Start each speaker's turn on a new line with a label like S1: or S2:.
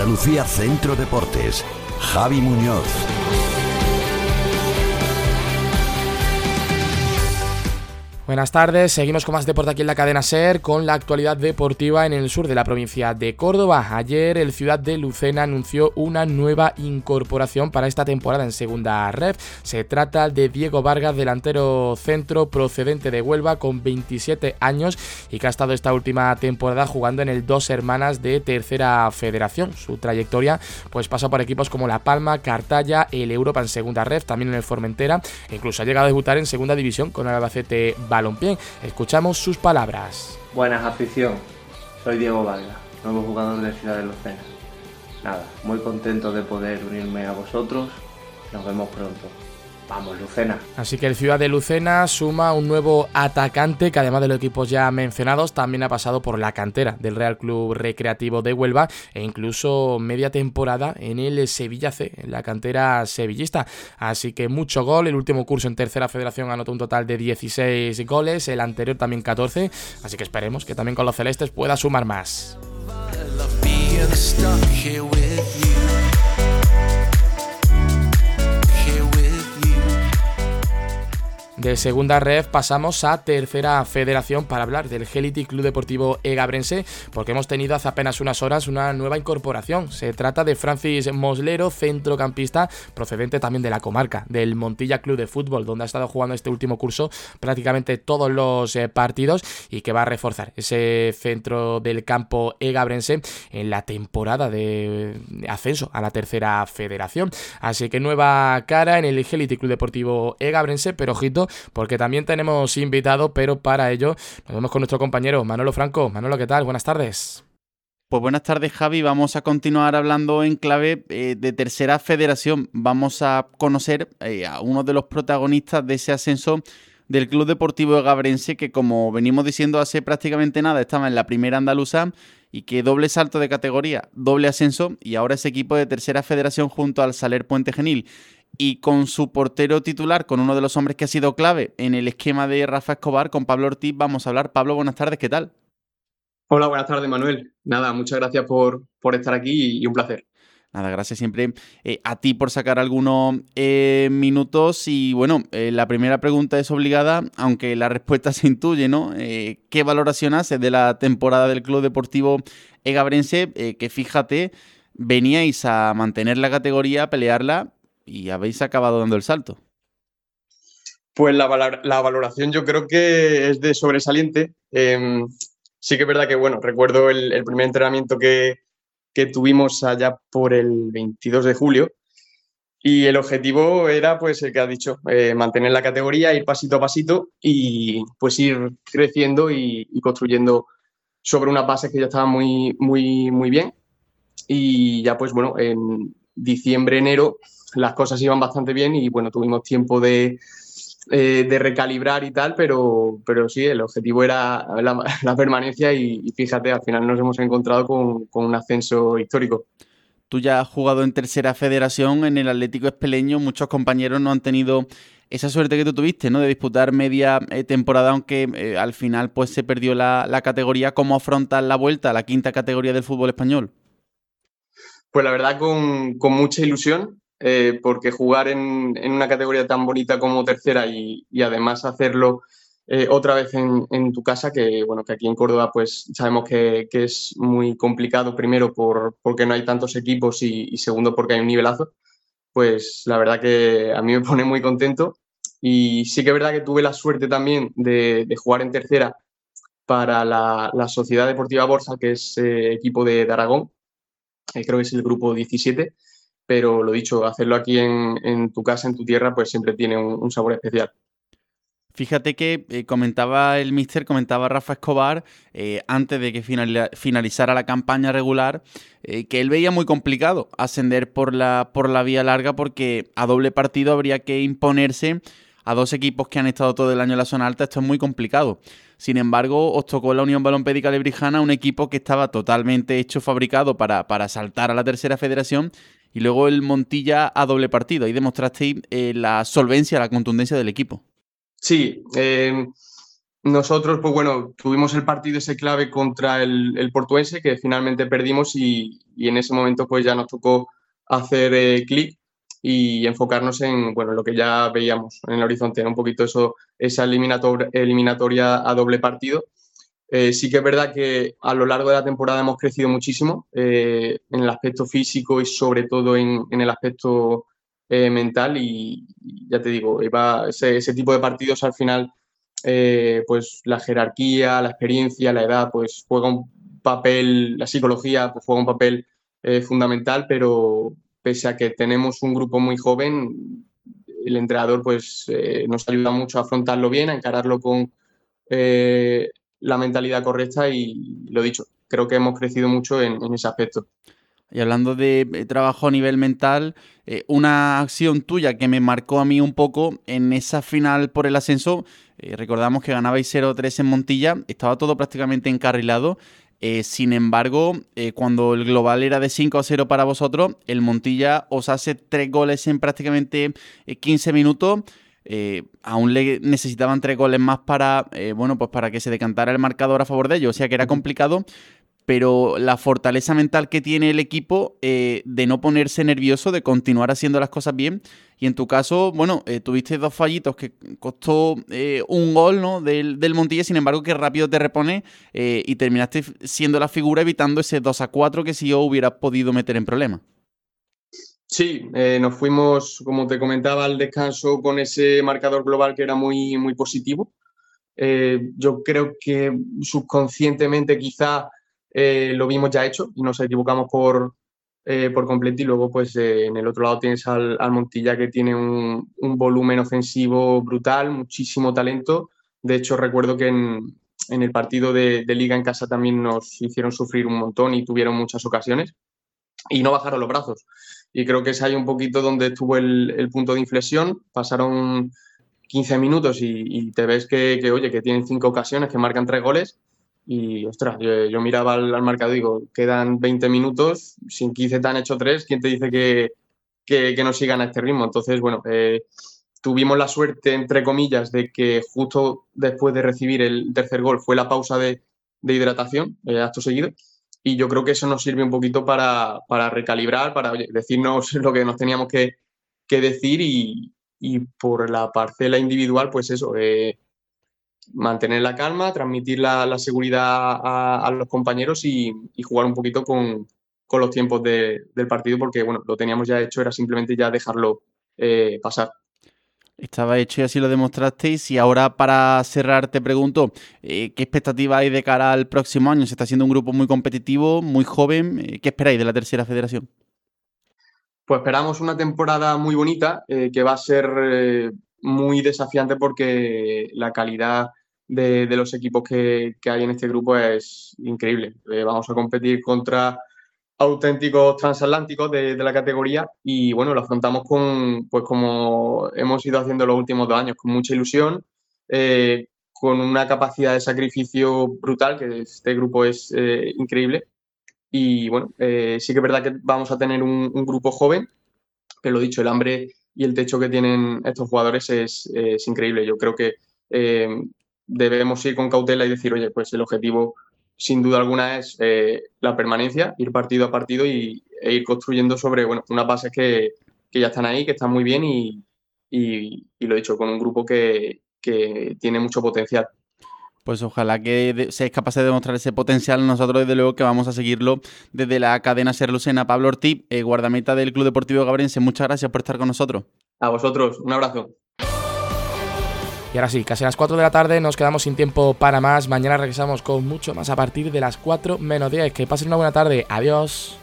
S1: Andalucía Centro Deportes. Javi Muñoz.
S2: Buenas tardes, seguimos con más deporte aquí en la cadena SER con la actualidad deportiva en el sur de la provincia de Córdoba. Ayer el Ciudad de Lucena anunció una nueva incorporación para esta temporada en Segunda Ref. Se trata de Diego Vargas, delantero centro procedente de Huelva con 27 años y que ha estado esta última temporada jugando en el Dos Hermanas de Tercera Federación. Su trayectoria pues pasa por equipos como La Palma, Cartaya, el Europa en Segunda Ref, también en el Formentera e incluso ha llegado a debutar en Segunda División con el Albacete Balompié. Escuchamos sus palabras.
S3: Buenas, afición. Soy Diego Vargas, nuevo jugador de Ciudad de Lucena. Nada, muy contento de poder unirme a vosotros. Nos vemos pronto. Vamos, Lucena.
S2: Así que el Ciudad de Lucena suma un nuevo atacante que, además de los equipos ya mencionados, también ha pasado por la cantera del Real Club Recreativo de Huelva e incluso media temporada en el Sevilla C, en la cantera sevillista. Así que mucho gol. El último curso en Tercera Federación anotó un total de 16 goles, el anterior también 14. Así que esperemos que también con los celestes pueda sumar más. De Segunda Ref pasamos a Tercera Federación para hablar del Gelity Club Deportivo Egabrense, porque hemos tenido hace apenas unas horas una nueva incorporación. Se trata de Francis Moslero, centrocampista procedente también de la comarca del Montilla Club de Fútbol, donde ha estado jugando este último curso prácticamente todos los partidos y que va a reforzar ese centro del campo egabrense en la temporada de ascenso a la Tercera Federación. Así que nueva cara en el Gelity Club Deportivo Egabrense, pero ojito, porque también tenemos invitado, pero para ello nos vemos con nuestro compañero Manolo Franco. Manolo, ¿qué tal? Buenas tardes.
S4: Pues buenas tardes, Javi. Vamos a continuar hablando en clave de Tercera Federación. Vamos a conocer a uno de los protagonistas de ese ascenso del Club Deportivo Egabrense, que, como venimos diciendo hace prácticamente nada, estaba en la primera andaluza y que doble salto de categoría, doble ascenso, y ahora es equipo de Tercera Federación junto al Saler Puente Genil. Y con su portero titular, con uno de los hombres que ha sido clave en el esquema de Rafa Escobar, con Pablo Ortiz, vamos a hablar. Pablo, buenas tardes, ¿qué tal?
S5: Hola, buenas tardes, Manuel. Nada, muchas gracias por estar aquí y un placer.
S4: Nada, gracias siempre a ti por sacar algunos minutos. Y bueno, la primera pregunta es obligada, aunque la respuesta se intuye, ¿no? ¿Qué valoración haces de la temporada del Club Deportivo Egabrense? Que fíjate, veníais a mantener la categoría, a pelearla, y habéis acabado dando el salto.
S5: Pues la valoración yo creo que es de sobresaliente. Sí que es verdad que, bueno, recuerdo el primer entrenamiento que tuvimos allá por el 22 de julio y el objetivo era, pues, el que has dicho, mantener la categoría, ir pasito a pasito y pues ir creciendo y construyendo sobre unas bases que ya estaban muy, muy, muy bien. Y ya, pues, bueno, en diciembre, enero las cosas iban bastante bien y bueno, tuvimos tiempo de recalibrar y tal, pero sí, el objetivo era la permanencia y fíjate, al final nos hemos encontrado con un ascenso histórico.
S4: Tú ya has jugado en Tercera Federación en el Atlético Espeleño, muchos compañeros no han tenido esa suerte que tú tuviste, ¿no? De disputar media temporada, aunque al final pues se perdió la categoría. ¿Cómo afrontas la vuelta a la quinta categoría del fútbol español?
S5: Pues la verdad con mucha ilusión, porque jugar en una categoría tan bonita como Tercera y además hacerlo otra vez en tu casa, que bueno, que aquí en Córdoba pues sabemos que es muy complicado, primero porque no hay tantos equipos y segundo porque hay un nivelazo, pues la verdad que a mí me pone muy contento. Y sí que es verdad que tuve la suerte también de jugar en Tercera para la Sociedad Deportiva Borja, que es equipo de Aragón. Creo que es el grupo 17, pero lo dicho, hacerlo aquí en tu casa, en tu tierra, pues siempre tiene un sabor especial.
S4: Fíjate que comentaba Rafa Escobar, antes de que finalizara la campaña regular, que él veía muy complicado ascender por la vía larga, porque a doble partido habría que imponerse a dos equipos que han estado todo el año en la zona alta. Esto es muy complicado. Sin embargo, os tocó la Unión Balompédica Lebrijana, un equipo que estaba totalmente hecho, fabricado para saltar a la Tercera Federación, y luego el Montilla a doble partido. Ahí demostrasteis la solvencia, la contundencia del equipo.
S5: Sí, nosotros, pues bueno, tuvimos el partido ese clave contra el Portuense, que finalmente perdimos y en ese momento pues ya nos tocó hacer clic y enfocarnos en, bueno, lo que ya veíamos en el horizonte, un poquito esa eliminatoria a doble partido. Sí que es verdad que a lo largo de la temporada hemos crecido muchísimo en el aspecto físico y sobre todo en el aspecto mental y ya te digo, ese tipo de partidos al final, pues la jerarquía, la experiencia, la edad, pues juega un papel, la psicología pues juega un papel fundamental, pero pese a que tenemos un grupo muy joven, el entrenador pues nos ayuda mucho a afrontarlo bien, a encararlo con la mentalidad correcta y lo dicho, creo que hemos crecido mucho en ese aspecto.
S4: Y hablando de trabajo a nivel mental, una acción tuya que me marcó a mí un poco en esa final por el ascenso, recordamos que ganabais 0-3 en Montilla, estaba todo prácticamente encarrilado. Sin embargo, cuando el global era de 5-0 para vosotros, el Montilla os hace 3 goles en prácticamente 15 minutos. Aún le necesitaban 3 goles más para que se decantara el marcador a favor de ellos, o sea que era complicado, pero la fortaleza mental que tiene el equipo de no ponerse nervioso, de continuar haciendo las cosas bien, y en tu caso, bueno, tuviste 2 fallitos que costó un gol, ¿no?, del Montilla, sin embargo que rápido te repone y terminaste siendo la figura evitando ese 2-4 que si yo hubiera podido meter en problemas.
S5: Sí, nos fuimos, como te comentaba, al descanso con ese marcador global que era muy, muy positivo. Yo creo que subconscientemente quizá lo vimos ya hecho y nos equivocamos por completo y luego pues en el otro lado tienes al Montilla que tiene un volumen ofensivo brutal, muchísimo talento. De hecho recuerdo que en el partido de Liga en casa también nos hicieron sufrir un montón y tuvieron muchas ocasiones y no bajaron los brazos. Y creo que es ahí un poquito donde estuvo el punto de inflexión. Pasaron 15 minutos y te ves que tienen 5 ocasiones, que marcan 3 goles. Y, ostras, yo miraba al marcador y digo, quedan 20 minutos, si en 15 te han hecho 3, ¿quién te dice que no sigan a este ritmo? Entonces, bueno, tuvimos la suerte, entre comillas, de que justo después de recibir el tercer gol fue la pausa de hidratación, acto seguido. Y yo creo que eso nos sirve un poquito para recalibrar, para decirnos lo que nos teníamos que decir y por la parcela individual, pues eso, mantener la calma, transmitir la seguridad a los compañeros y jugar un poquito con los tiempos del partido porque, bueno, lo teníamos ya hecho, era simplemente ya dejarlo pasar.
S4: Estaba hecho y así lo demostrasteis. Y ahora, para cerrar, te pregunto, ¿qué expectativa hay de cara al próximo año? Se está haciendo un grupo muy competitivo, muy joven. ¿Qué esperáis de la tercera federación?
S5: Pues esperamos una temporada muy bonita, que va a ser muy desafiante porque la calidad de los equipos que hay en este grupo es increíble. Vamos a competir contra auténticos transatlánticos de la categoría y bueno, lo afrontamos pues como hemos ido haciendo los últimos 2 años, con mucha ilusión, con una capacidad de sacrificio brutal, que este grupo es increíble y bueno, sí que es verdad que vamos a tener un grupo joven, pero lo dicho, el hambre y el techo que tienen estos jugadores es increíble. Yo creo que debemos ir con cautela y decir, oye, pues el objetivo sin duda alguna es la permanencia, ir partido a partido e ir construyendo sobre unas bases que ya están ahí, que están muy bien y lo he dicho, con un grupo que tiene mucho potencial.
S4: Pues ojalá que seáis capaces de demostrar ese potencial. Nosotros, desde luego, que vamos a seguirlo desde la cadena Ser Lucena. Pablo Ortiz, guardameta del Club Deportivo Egabrense, muchas gracias por estar con nosotros.
S5: A vosotros, un abrazo.
S2: Y ahora sí, casi a las 4 de la tarde nos quedamos sin tiempo para más. Mañana regresamos con mucho más a partir de las 4 menos 10. Que pasen una buena tarde. Adiós.